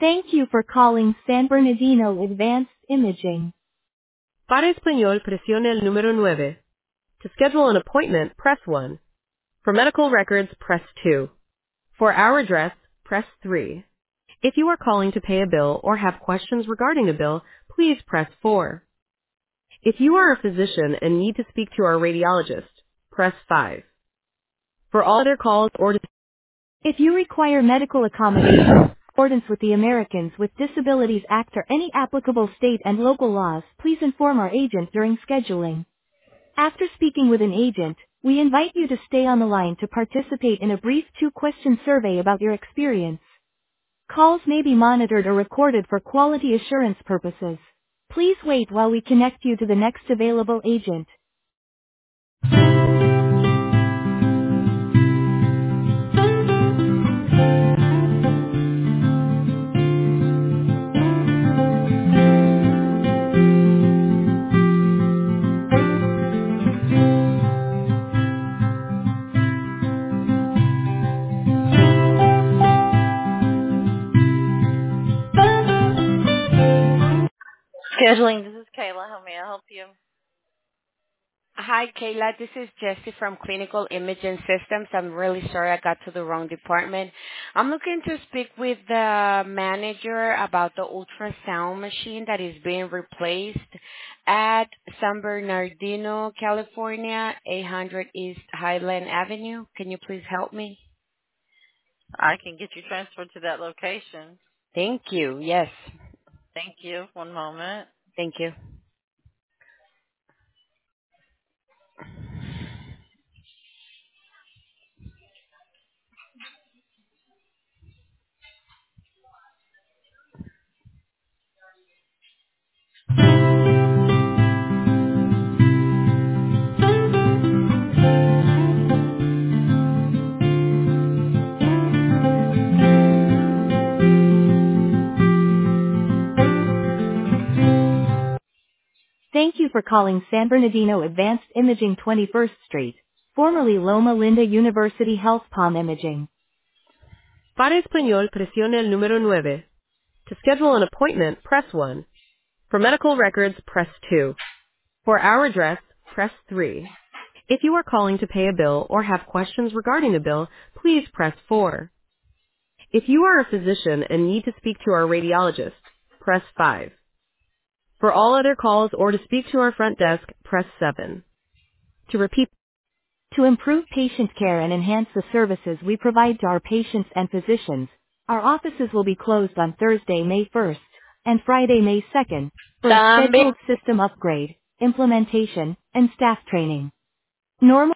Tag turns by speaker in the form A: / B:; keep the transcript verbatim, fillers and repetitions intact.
A: Thank you for calling San Bernardino Advanced Imaging.
B: Para español, presione el número nueve. To schedule an appointment, press one. For medical records, press two. For our address, press three. If you are calling to pay a bill or have questions regarding a bill, please press four. If you are a physician and need to speak to our radiologist, press five. For all other calls or to
A: If you require medical accommodation in accordance with the Americans with Disabilities Act or any applicable state and local laws, please inform our agent during scheduling. After speaking with an agent, we invite you to stay on the line to participate in a brief two-question survey about your experience. Calls may be monitored or recorded for quality assurance purposes. Please wait while we connect you to the next available agent. Scheduling, this is Kayla. How may I help you?
C: Hi, Kayla. This is Jessie from Clinical Imaging Systems. I'm really sorry I got to the wrong department. I'm looking to speak with the manager about the ultrasound machine that is being replaced at San Bernardino, California, eight hundred East Highland Avenue. Can you please help me?
D: I can get you transferred to that location.
C: Thank you. Yes.
D: Thank you. One moment.
C: Thank you.
A: Thank you for calling San Bernardino Advanced Imaging twenty-first Street, formerly Loma Linda University Health Palm Imaging.
B: Para español, presione el número nueve. To schedule an appointment, press one. For medical records, press two. For our address, press three. If you are calling to pay a bill or have questions regarding a bill, please press four. If you are a physician and need to speak to our radiologist, press five. For all other calls or to speak to our front desk, press seven. To repeat,
A: To improve patient care and enhance the services we provide to our patients and physicians, our offices will be closed on Thursday, May first, and Friday, May second, for a
D: También.
A: scheduled system upgrade, implementation, and staff training. Normal